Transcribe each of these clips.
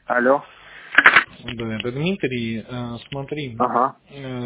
Алло. Да, это Дмитрий. Смотри, Ага.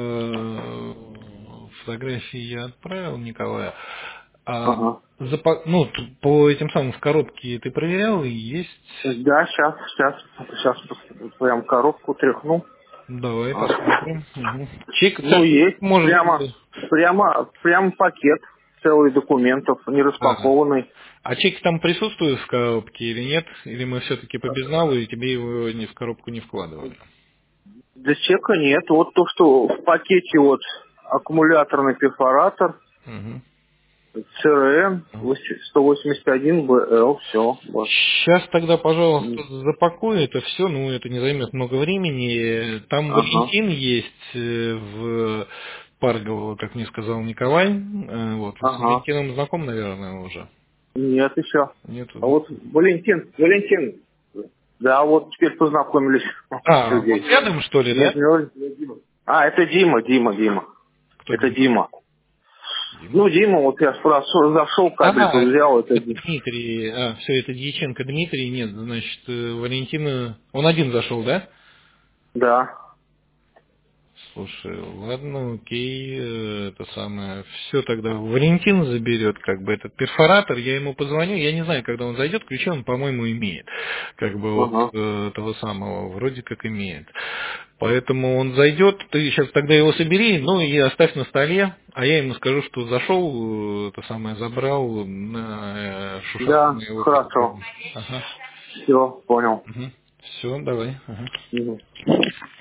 фотографии я отправил Николаю. Ага. По этим самым в коробке ты проверял и есть. Да, сейчас прям коробку тряхну. Давай А. посмотрим. Угу. Чек, Ну, есть. может. Прямо пакет целый документов, не Ага. распакованный. А чек там присутствует в коробке или нет? Или мы все-таки по безналу и тебе его в коробку не вкладывали? Для чека нет. Вот то, что в пакете вот аккумуляторный перфоратор, Угу. ЦРН 181 БЛ, все. Вот. Сейчас тогда, пожалуйста, запакуй это все, это не займет много времени. Там Ага. Валентин есть в Паргово, как мне сказал Николай. Вот. Вы с Ага. Валентином знаком, наверное, уже? Нет, еще. Нету, А да? вот Валентин. Да, вот теперь познакомились, Вот Сергей. рядом, что ли, да? А, это Дима. Кто Это Дима? Дима. Дима? Ну, Дима, вот я зашел, кабельку взял, это Это Дима. Дмитрий. Все, это Дьяченко Дмитрий. Нет, значит, Валентина... Он один зашел, да? Да. Слушай, ладно, окей, это самое, все тогда Валентин заберет, как бы, этот перфоратор, я ему позвоню, я не знаю, когда он зайдет, ключи он, по-моему, имеет, как бы, вот Ага. того самого, вроде как имеет. Поэтому он зайдет, ты сейчас тогда его собери, и оставь на столе, а я ему скажу, что зашел, это самое, забрал на шушах Да, моего хорошо. Ага. Все, понял. Все, давай. Ага. Мгм.